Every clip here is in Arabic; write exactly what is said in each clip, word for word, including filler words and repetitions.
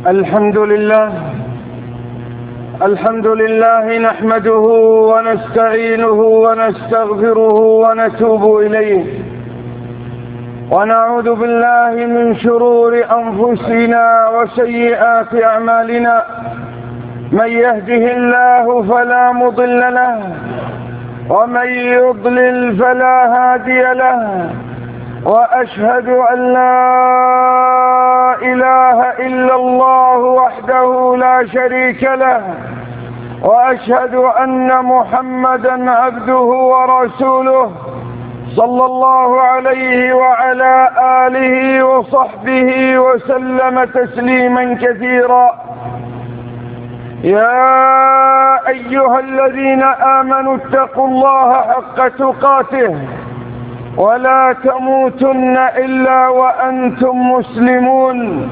الحمد لله الحمد لله نحمده ونستعينه ونستغفره ونتوب إليه، ونعوذ بالله من شرور أنفسنا وسيئات أعمالنا. من يهده الله فلا مضل له، ومن يضلل فلا هادي له، وأشهد أن لا إله إلا الله وحده لا شريك له، وأشهد أن محمدا عبده ورسوله صلى الله عليه وعلى آله وصحبه وسلم تسليما كثيرا. يا أيها الذين آمنوا اتقوا الله حق تقاته ولا تموتن إلا وأنتم مسلمون.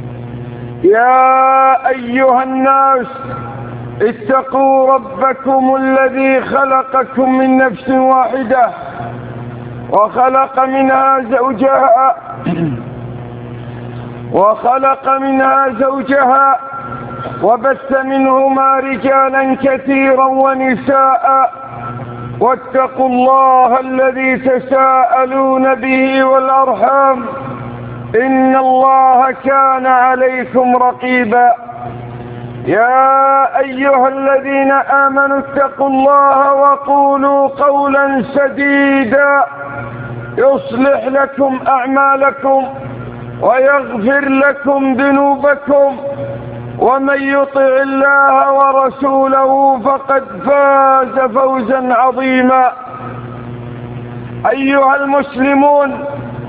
يا أيها الناس اتقوا ربكم الذي خلقكم من نفس واحدة وخلق منها زوجها وخلق منها زوجها وبث منهما رجالا كثيرا ونساء، واتقوا الله الذي تساءلون به والأرحام، إن الله كان عليكم رقيبا. يا أيها الذين آمنوا اتقوا الله وقولوا قولا سديدا يصلح لكم أعمالكم ويغفر لكم ذنوبكم، ومن يطع الله ورسوله فقد فاز فوزا عظيما. أيها المسلمون،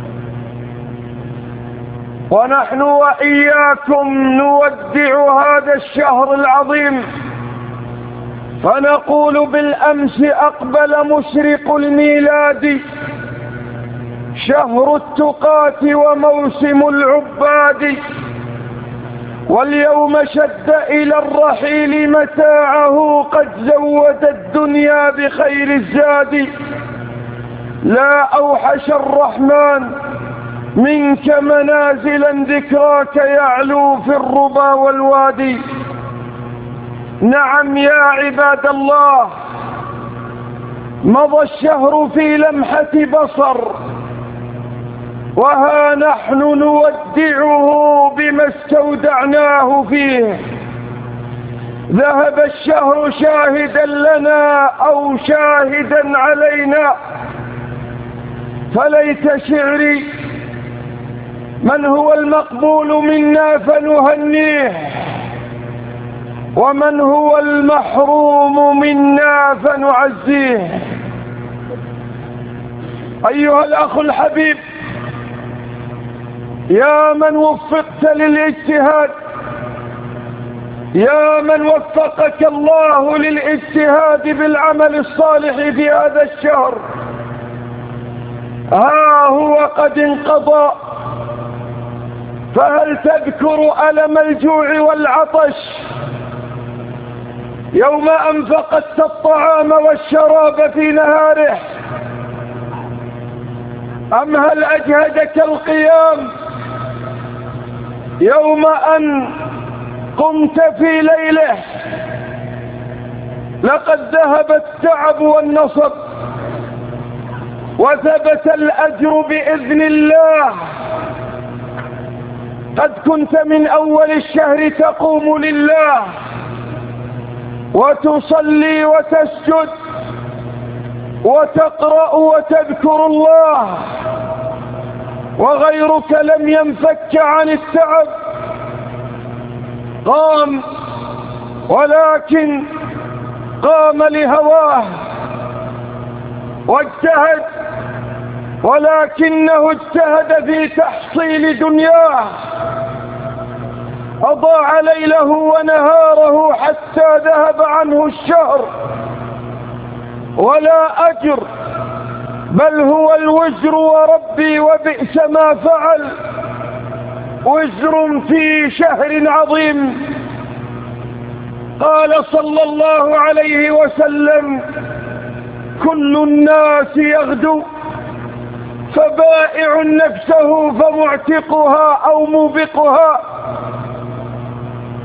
ونحن وإياكم نودع هذا الشهر العظيم، فنقول بالأمس أقبل مشرق الميلاد، شهر التقاة وموسم العباد، واليوم شد إلى الرحيل متاعه، قد زود الدنيا بخير الزاد. لا أوحش الرحمن منك منازلا، ذكراك يعلو في الربا والوادي. نعم يا عباد الله، مضى الشهر في لمحة بصر، وها نحن نودعه بما استودعناه فيه. ذهب الشهر شاهدا لنا أو شاهدا علينا، فليت شعري من هو المقبول منا فنهنيه، ومن هو المحروم منا فنعزيه. أيها الأخ الحبيب، يا من وفقت للاجتهاد، يا من وفقك الله للاجتهاد بالعمل الصالح في هذا الشهر، ها هو قد انقضى، فهل تذكر ألم الجوع والعطش يوم أنفقت الطعام والشراب في نهاره؟ أم هل أجهدك القيام يوم أن قمت في ليله؟ لقد ذهب التعب والنصب، وثبت الأجر بإذن الله. قد كنت من أول الشهر تقوم لله وتصلي وتسجد وتقرأ وتذكر الله، وغيرك لم ينفك عن التعب، قام ولكن قام لهواه، واجتهد ولكنه اجتهد في تحصيل دنياه، أضاع ليله ونهاره حتى ذهب عنه الشهر، ولا أجر، بل هو الوزر، وربي وبئس ما فعل، وزر في شهر عظيم. قال صلى الله عليه وسلم: كل الناس يغدو، فبائع نفسه فمعتقها أو موبقها،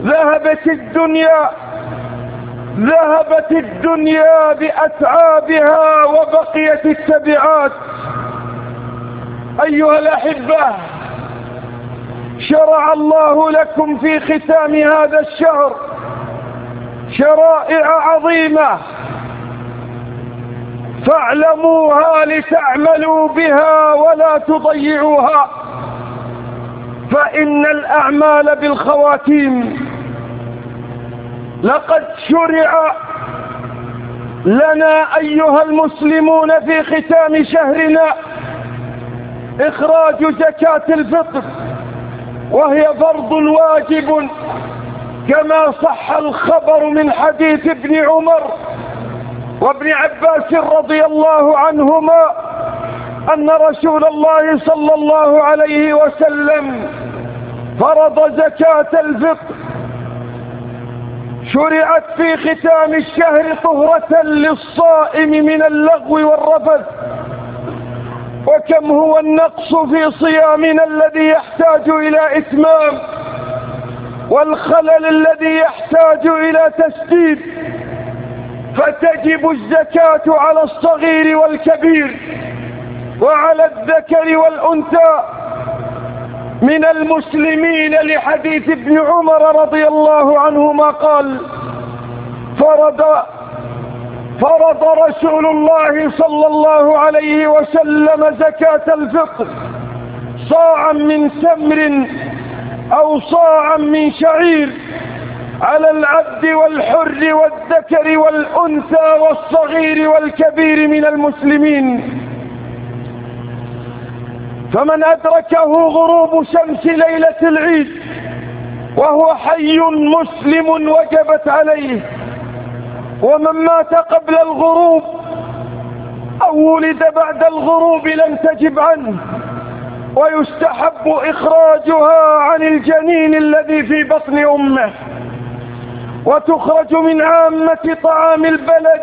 ذهبت الدنيا ذهبت الدنيا بأتعابها وبقيت التبعات. أيها الأحبة، شرع الله لكم في ختام هذا الشهر شرائع عظيمة، فاعلموها لتعملوا بها ولا تضيعوها، فإن الأعمال بالخواتيم. لقد شرع لنا أيها المسلمون في ختام شهرنا إخراج زكاة الفطر، وهي فرض واجب كما صح الخبر من حديث ابن عمر وابن عباس رضي الله عنهما أن رسول الله صلى الله عليه وسلم فرض زكاة الفطر. شرعت في ختام الشهر طهرة للصائم من اللغو والرفث. وكم هو النقص في صيامنا الذي يحتاج إلى إتمام، والخلل الذي يحتاج إلى تسديد، فتجب الزكاة على الصغير والكبير وعلى الذكر والأنثى من المسلمين، لحديث ابن عمر رضي الله عنهما قال: فرض فرض رسول الله صلى الله عليه وسلم زكاة الفطر صاعا من تمر أو صاعا من شعير على العبد والحر والذكر والأنثى والصغير والكبير من المسلمين. فمن أدركه غروب شمس ليلة العيد وهو حي مسلم وجبت عليه، ومن مات قبل الغروب أو ولد بعد الغروب لم تجب عنه، ويستحب إخراجها عن الجنين الذي في بطن أمه، وتخرج من عامة طعام البلد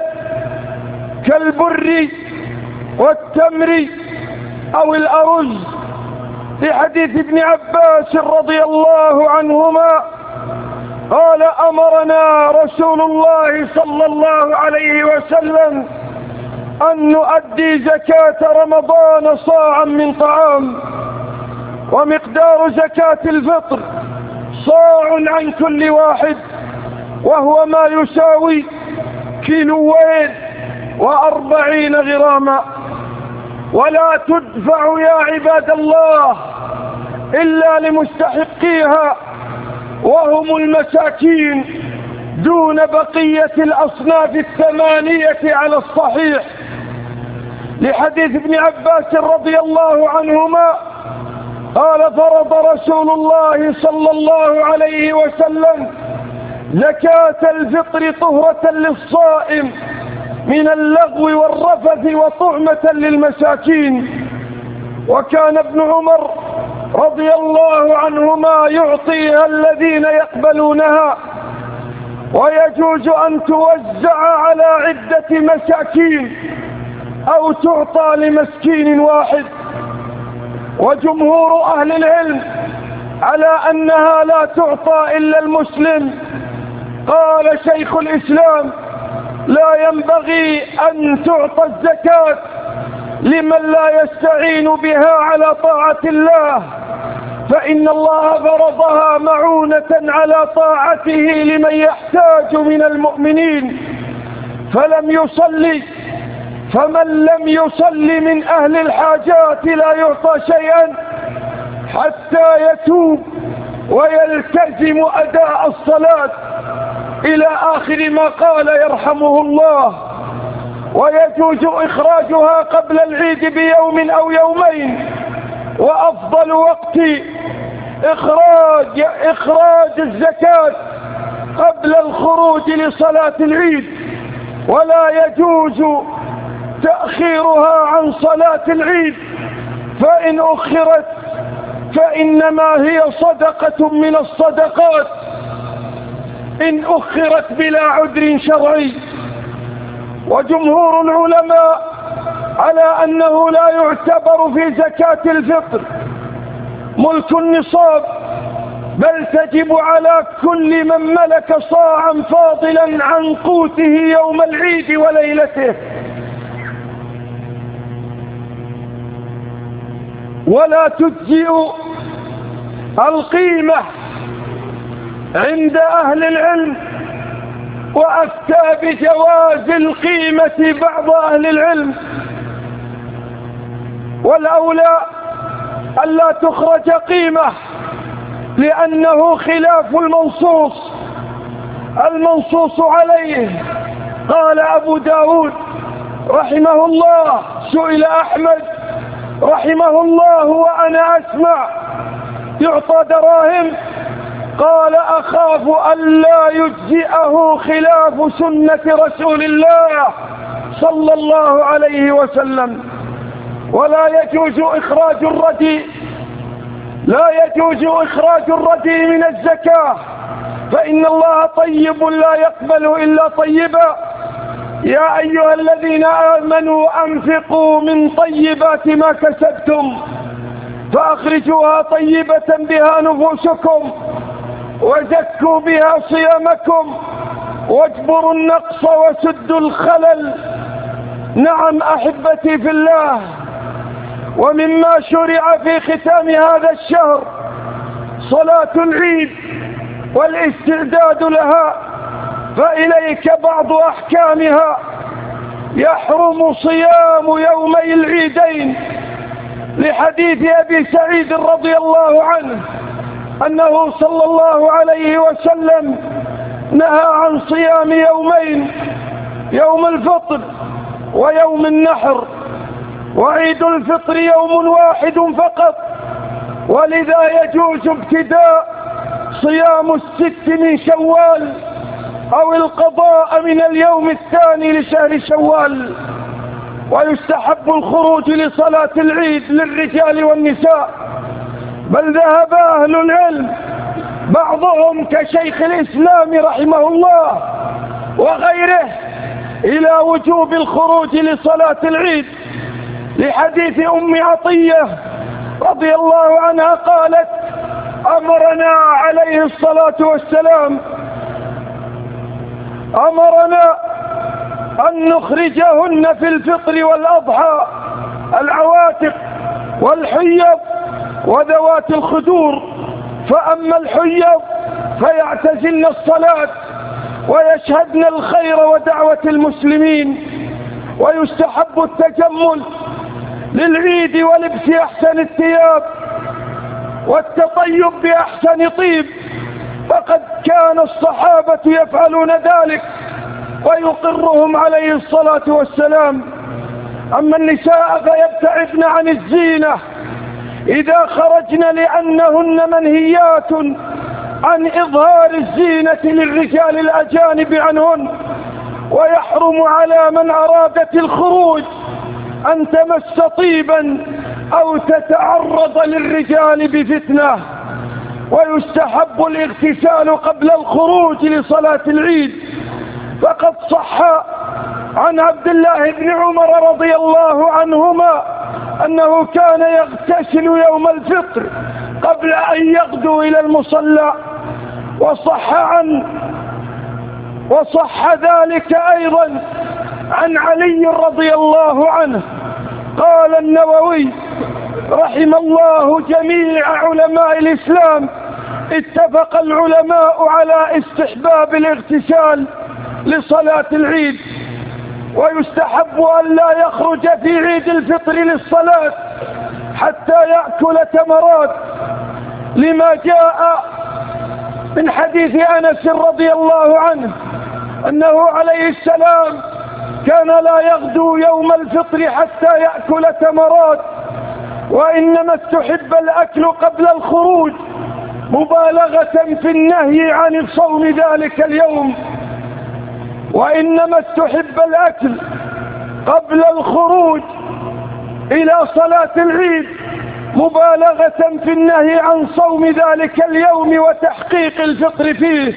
كالبر والتمر أو الأرز، لحديث ابن عباس رضي الله عنهما قال: أمرنا رسول الله صلى الله عليه وسلم أن نؤدي زكاة رمضان صاعا من طعام، ومقدار زكاة الفطر صاع عن كل واحد، وهو ما يساوي كيلوين وأربعين غراما. ولا تدفع يا عباد الله إلا لمستحقيها، وهم المساكين دون بقية الأصناف الثمانية على الصحيح، لحديث ابن عباس رضي الله عنهما قال: فرض رسول الله صلى الله عليه وسلم زكاة الفطر طهرة للصائم من اللغو والرفث وطعمة للمساكين. وكان ابن عمر رضي الله عنهما يعطيها الذين يقبلونها، ويجوز أن توزع على عدة مساكين أو تعطى لمسكين واحد. وجمهور أهل العلم على أنها لا تعطى إلا المسلم. قال شيخ الإسلام: لا ينبغي أن تعطى الزكاة لمن لا يستعين بها على طاعة الله، فإن الله فرضها معونة على طاعته لمن يحتاج من المؤمنين فلم يصلي، فمن لم يصلي من أهل الحاجات لا يعطى شيئا حتى يتوب ويلتزم أداء الصلاة إلى آخر ما قال يرحمه الله. ويجوز إخراجها قبل العيد بيوم أو يومين، وأفضل وقت إخراج إخراج الزكاة قبل الخروج لصلاة العيد، ولا يجوز تأخيرها عن صلاة العيد، فإن أخرت فإنما هي صدقة من الصدقات إن أخرت بلا عذر شرعي. وجمهور العلماء على أنه لا يعتبر في زكاة الفطر ملك النصاب، بل تجب على كل من ملك صاعا فاضلا عن قوته يوم العيد وليلته. ولا تجزئ القيمة عند أهل العلم، وأفتى بجواز القيمة بعض أهل العلم، والأولى ألا تخرج قيمة لأنه خلاف المنصوص المنصوص عليه. قال أبو داود رحمه الله: سئل أحمد رحمه الله وأنا أسمع يعطى دراهم، قال: أخاف أن لا يجزئه خلاف سنة رسول الله صلى الله عليه وسلم. ولا يجوز إخراج الرديء لا يجوز إخراج الرديء من الزكاة، فإن الله طيب لا يقبل إلا طيبا. يا أيها الذين آمنوا أنفقوا من طيبات ما كسبتم فأخرجوها طيبة بها نفوسكم وزكوا بها صيامكم واجبروا النقص وسدوا الخلل. نعم أحبتي في الله، ومما شرع في ختام هذا الشهر صلاة العيد والاستعداد لها، فإليك بعض أحكامها. يحرم صيام يومي العيدين لحديث أبي سعيد رضي الله عنه أنه صلى الله عليه وسلم نهى عن صيام يومين: يوم الفطر ويوم النحر، وعيد الفطر يوم واحد فقط، ولذا يجوز ابتداء صيام الست من شوال أو القضاء من اليوم الثاني لشهر شوال. ويستحب الخروج لصلاة العيد للرجال والنساء، بل ذهب أهل العلم بعضهم كشيخ الإسلام رحمه الله وغيره إلى وجوب الخروج لصلاة العيد لحديث أم عطية رضي الله عنها قالت: أمرنا عليه الصلاة والسلام أمرنا أن نخرجهن في الفطر والأضحى العواتق والحيض وذوات الخدور، فأما الحيض فيعتزلن الصلاة ويشهدن الخير ودعوة المسلمين. ويستحب التجمل للعيد ولبس أحسن الثياب والتطيب بأحسن طيب، فقد كان الصحابة يفعلون ذلك ويقرهم عليه الصلاة والسلام. أما النساء فيبتعدن عن الزينة إذا خرجن لأنهن منهيات عن إظهار الزينة للرجال الأجانب عنهن، ويحرم على من أرادت الخروج أن تمس طيبا أو تتعرض للرجال بفتنة. ويستحب الاغتسال قبل الخروج لصلاة العيد، فقد صح عن عبد الله بن عمر رضي الله عنهما أنه كان يغتسل يوم الفطر قبل أن يغدو إلى المصلى. وصح عن وصح ذلك أيضا عن علي رضي الله عنه. قال النووي رحم الله جميع علماء الإسلام: اتفق العلماء على استحباب الاغتسال لصلاة العيد. ويستحب أن لا يخرج في عيد الفطر للصلاة حتى يأكل تمرات، لما جاء من حديث أنس رضي الله عنه أنه عليه السلام كان لا يغدو يوم الفطر حتى يأكل تمرات. وإنما استحب الأكل قبل الخروج مبالغة في النهي عن صوم ذلك اليوم. وإنما استحب الأكل قبل الخروج إلى صلاة العيد مبالغة في النهي عن صوم ذلك اليوم وتحقيق الفطر فيه.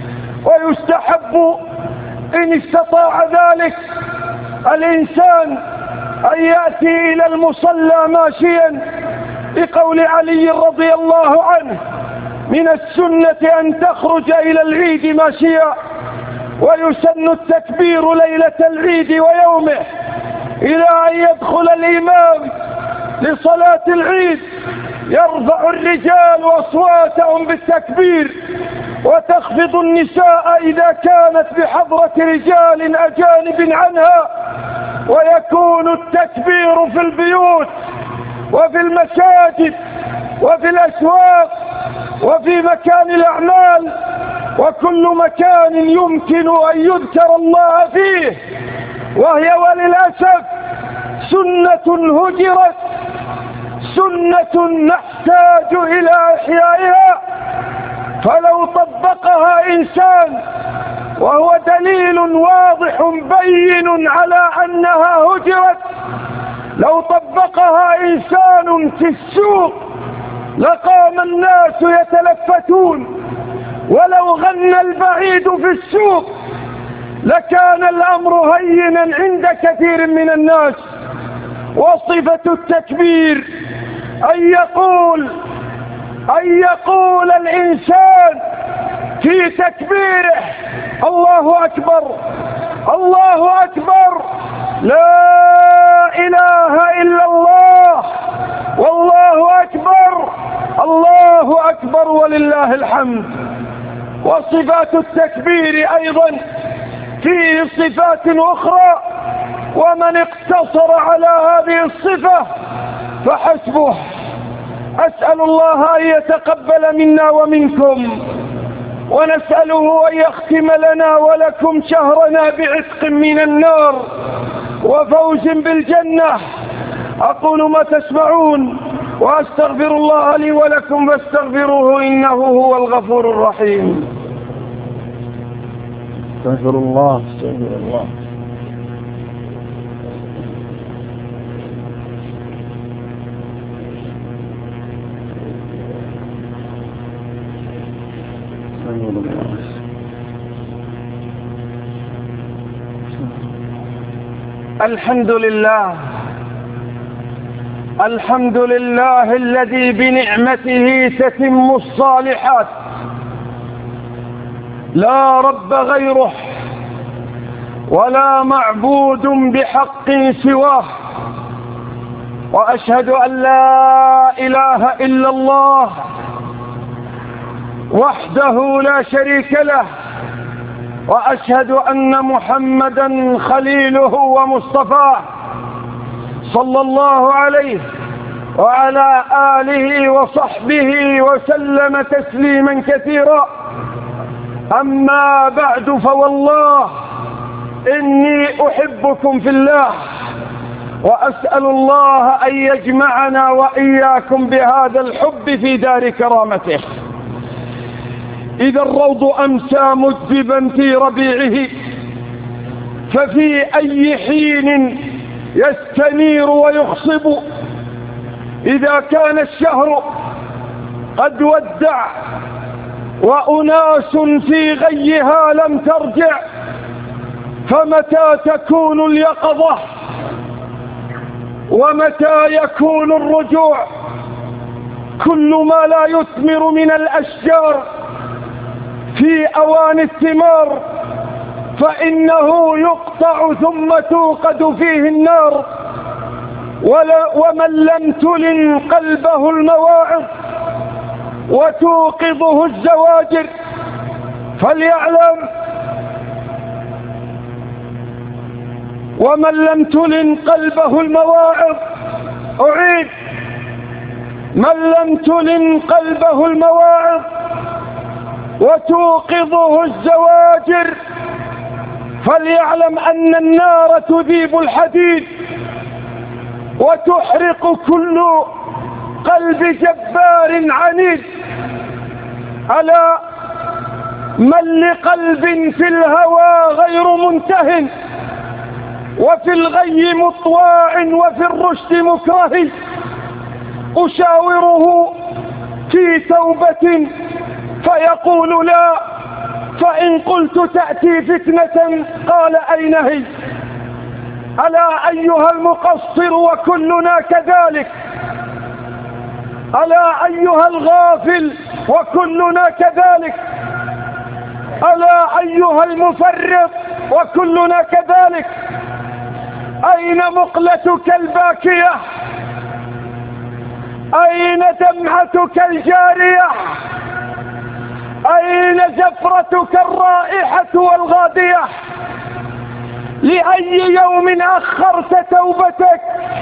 ويستحب إن استطاع ذلك الإنسان أن يأتي إلى المصلى ماشيا، لقول علي رضي الله عنه: من السنة أن تخرج إلى العيد ماشيا، ويسن التكبير ليلة العيد ويومه إلى أن يدخل الإمام لصلاة العيد. يرفع الرجال أصواتهم بالتكبير، وتخفض النساء إذا كانت بحضرة رجال أجانب عنها، ويكون التكبير في البيوت وفي المساجد وفي الأسواق وفي مكان الأعمال وكل مكان يمكن أن يذكر الله فيه، وهي وللأسف سنة هجرت، سنة نحتاج إلى إحيائها. فلو طبقها إنسان، وهو دليل واضح بين على أنها هجرت، لو طبقها إنسان في السوق لقام الناس يتلفتون، ولو غنى البعيد في السوق لكان الأمر هينا عند كثير من الناس. وصفة التكبير أن يقول أن يقول الإنسان في تكبيره: الله أكبر، الله أكبر، لا إله إلا الله، والله أكبر، الله أكبر ولله الحمد. وصفات التكبير أيضا فيه صفات أخرى، ومن اقتصر على هذه الصفة فحسبه. أسأل الله أن يتقبل منا ومنكم، ونسأله أن يختم لنا ولكم شهرنا بعتق من النار وفوز بالجنة. أقول ما تسمعون، وأستغفر الله لي ولكم فاستغفروه إنه هو الغفور الرحيم. استغفر الله استغفر الله. الحمد لله، الحمد لله الذي بنعمته تتم الصالحات، لا رب غيره ولا معبود بحق سواه، وأشهد أن لا إله إلا الله وحده لا شريك له، وأشهد أن محمدا خليله ومصطفاه صلى الله عليه وعلى آله وصحبه وسلم تسليما كثيرا. أما بعد، فوالله إني أحبكم في الله، وأسأل الله أن يجمعنا وإياكم بهذا الحب في دار كرامته. إذا الروض أمسى مجدبا في ربيعه، ففي أي حين يستنير ويخصب. إذا كان الشهر قد ودع وأناس في غيها لم ترجع، فمتى تكون اليقظة ومتى يكون الرجوع؟ كل ما لا يثمر من الأشجار في أوان الثمار فإنه يقطع ثم توقد فيه النار. ومن لم تلن قلبه المواعظ وتوقظه الزواجر فليعلم ومن لم تلن قلبه المواعظ أعيد من لم تلن قلبه المواعظ وتوقظه الزواجر فليعلم أن النار تذيب الحديد وتحرق كل قلب جبار عنيد. ألا من لقلب في الهوى غير منتهٍ وفي الغي مطواع وفي الرشد مكره، أشاوره في توبة فيقول لا، فإن قلت تأتي فتنة قال أين هي؟ ألا أيها المقصر وكلنا كذلك، ألا أيها الغافل وكلنا كذلك. ألا أيها المفرط وكلنا كذلك. أين مقلتك الباكية؟ أين دمعتك الجارية؟ أين زفرتك الرائحة والغادية؟ لأي يوم أخرت توبتك؟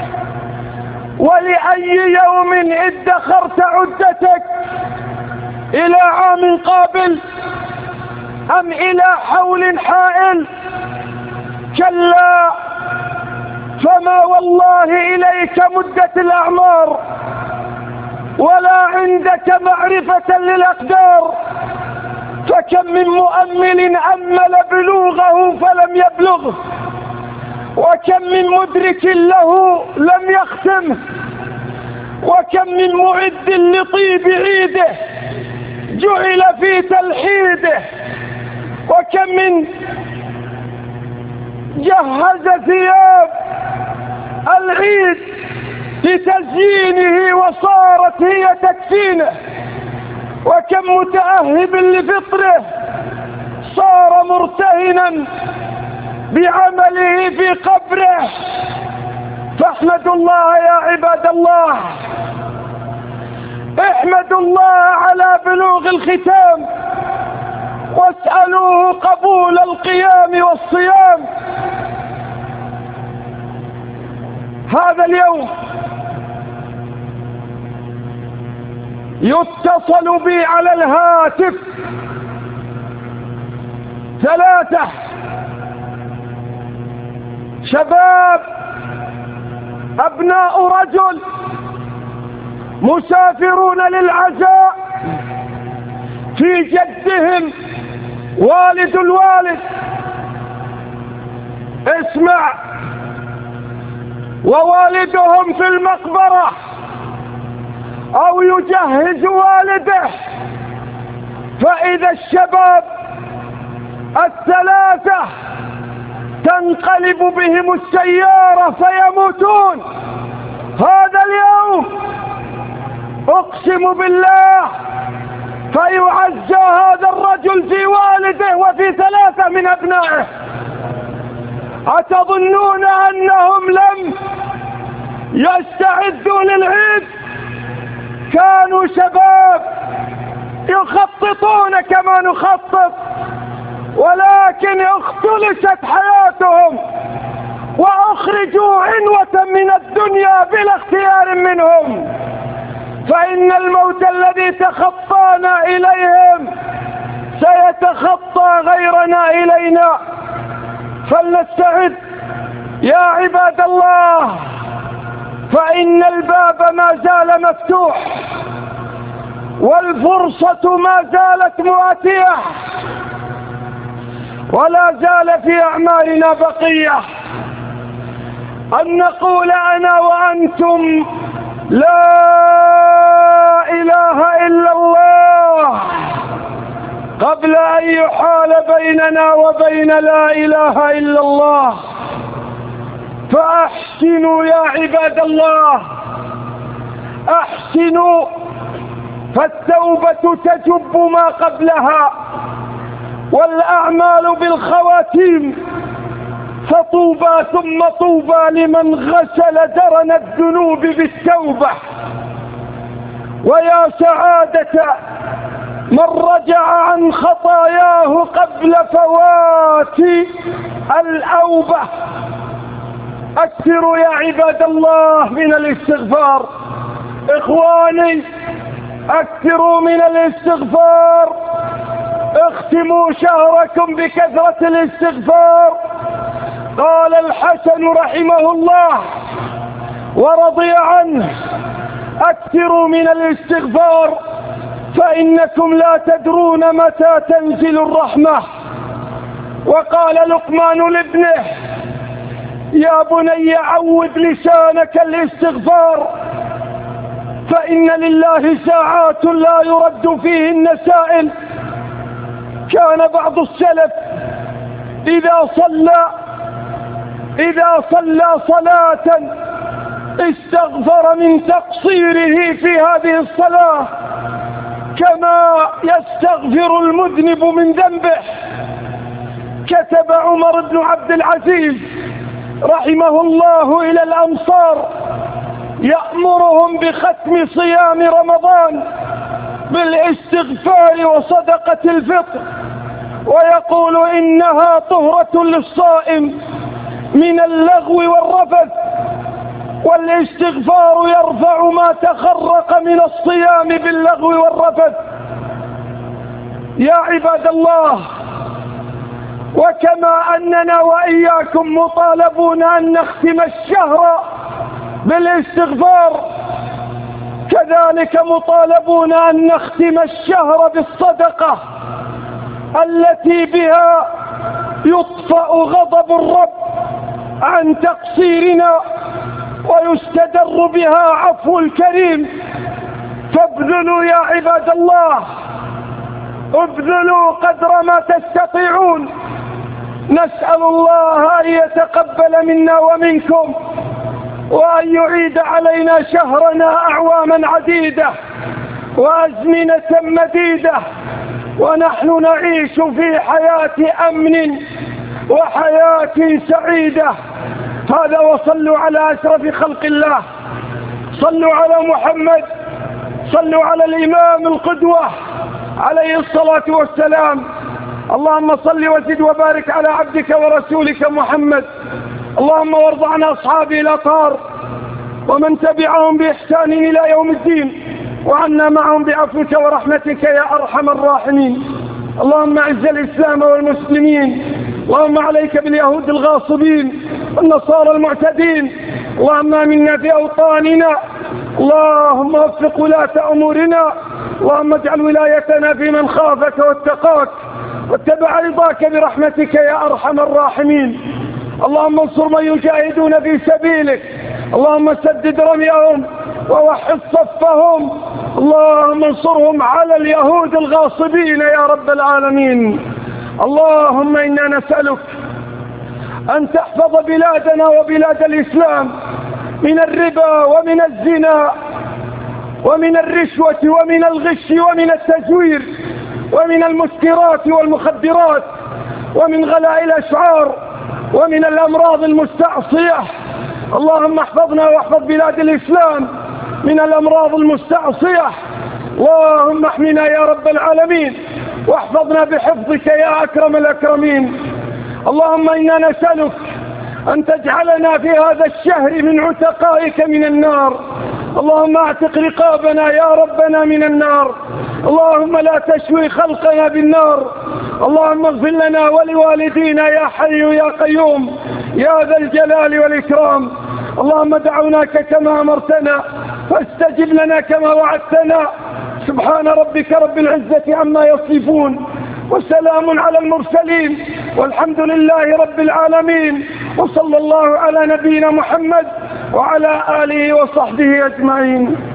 ولأي يوم ادخرت عدتك؟ إلى عام قابل أم إلى حول حائل؟ كلا، فما والله إليك مدة الأعمار ولا عندك معرفة للأقدار. فكم من مؤمل أمل بلوغه فلم يبلغه، وكم من مدرك له لم يختمه، وكم من معد لطيب عيده جعل في تلحيده، وكم من جهز ثياب العيد لتزيينه وصارت هي تكفينه، وكم متأهب لفطره صار مرتهنا بعمله في قبره. فاحمدوا الله يا عباد الله، احمدوا الله على بلوغ الختام، واسألوه قبول القيام والصيام. هذا اليوم يتصل بي على الهاتف ثلاثة شباب أبناء رجل مسافرون للعزاء في جدهم والد الوالد. اسمع، ووالدهم في المقبرة أو يجهز والده، فإذا الشباب الثلاثة تنقلب بهم السيارة فيموتون. هذا اليوم أقسم بالله فيعزى هذا الرجل في والده وفي ثلاثة من أبنائه. أتظنون أنهم لم يستعدوا للعيد؟ كانوا شباب يخططون كما نخطط، ولكن اختلست حياتهم وأخرجوا عنوة من الدنيا بلا اختيار منهم. فإن الموت الذي تخطانا إليهم سيتخطى غيرنا إلينا. فلنستعد يا عباد الله، فإن الباب ما زال مفتوح والفرصة ما زالت مؤتية، ولا زال في أعمالنا بقية أن نقول أنا وأنتم لا إله إلا الله قبل أن يحال بيننا وبين لا إله إلا الله. فأحسنوا يا عباد الله، أحسنوا، فالتوبة تجب ما قبلها، والأعمال بالخواتيم. فطوبى ثم طوبى لمن غسل درن الذنوب بالتوبة، ويا سعادة من رجع عن خطاياه قبل فوات الأوبة. أكثروا يا عباد الله من الاستغفار، إخواني أكثروا من الاستغفار، اختموا شهركم بكثرة الاستغفار. قال الحسن رحمه الله ورضي عنه: أكثروا من الاستغفار فإنكم لا تدرون متى تنزل الرحمة. وقال لقمان لابنه: يا بني عود لسانك الاستغفار، فإن لله ساعات لا يرد فيهن سائل. كان بعض السلف إذا صلى إذا صلى صلاة استغفر من تقصيره في هذه الصلاة كما يستغفر المذنب من ذنبه. كتب عمر بن عبد العزيز رحمه الله إلى الأمصار يأمرهم بختم صيام رمضان بالاستغفار وصدقة الفطر، ويقول إنها طهرة للصائم من اللغو والرفث، والاستغفار يرفع ما تخرق من الصيام باللغو والرفث. يا عباد الله، وكما أننا وإياكم مطالبون أن نختم الشهر بالاستغفار، كذلك مطالبون أن نختم الشهر بالصدقة التي بها يطفأ غضب الرب عن تقصيرنا ويستدر بها عفو الكريم. فابذلوا يا عباد الله، ابذلوا قدر ما تستطيعون. نسأل الله أن يتقبل منا ومنكم، وأن يعيد علينا شهرنا أعواما عديدة وأزمنة مديدة، ونحن نعيش في حياة أمن وحياة سعيدة. هذا وصلوا على أشرف خلق الله، صلوا على محمد، صلوا على الإمام القدوة عليه الصلاة والسلام. اللهم صل وزد وبارك على عبدك ورسولك محمد. اللهم وارض عن أصحابه الأطهار ومن تبعهم بإحسان إلى يوم الدين، وعنا معهم بعفوك ورحمتك يا أرحم الراحمين. اللهم أعز الإسلام والمسلمين، اللهم عليك باليهود الغاصبين والنصارى المعتدين. اللهم آمنا في أوطاننا، اللهم وفق ولاة أمورنا، اللهم اجعل ولايتنا في من خافك واتقاك واتبع رضاك برحمتك يا أرحم الراحمين. اللهم انصر من يجاهدون في سبيلك، اللهم سدد رميهم ووحد صفهم، اللهم انصرهم على اليهود الغاصبين يا رب العالمين. اللهم إنا نسألك أن تحفظ بلادنا وبلاد الإسلام من الربا ومن الزنا ومن الرشوة ومن الغش ومن التزوير ومن المسكرات والمخدرات ومن غلاء الأشعار ومن الأمراض المستعصية. اللهم احفظنا واحفظ بلاد الإسلام من الأمراض المستعصية. اللهم احمنا يا رب العالمين، واحفظنا بحفظك يا أكرم الأكرمين. اللهم إنا نسألك أن تجعلنا في هذا الشهر من عتقائك من النار. اللهم اعتق رقابنا يا ربنا من النار. اللهم لا تشوي خلقنا بالنار. اللهم اغفر لنا ولوالدينا يا حي يا قيوم يا ذا الجلال والإكرام. اللهم دعوناك كما أمرتنا فاستجب لنا كما وعدتنا. سبحان ربك رب العزة عما يصفون، وسلام على المرسلين، والحمد لله رب العالمين، وصلى الله على نبينا محمد وعلى آله وصحبه أجمعين.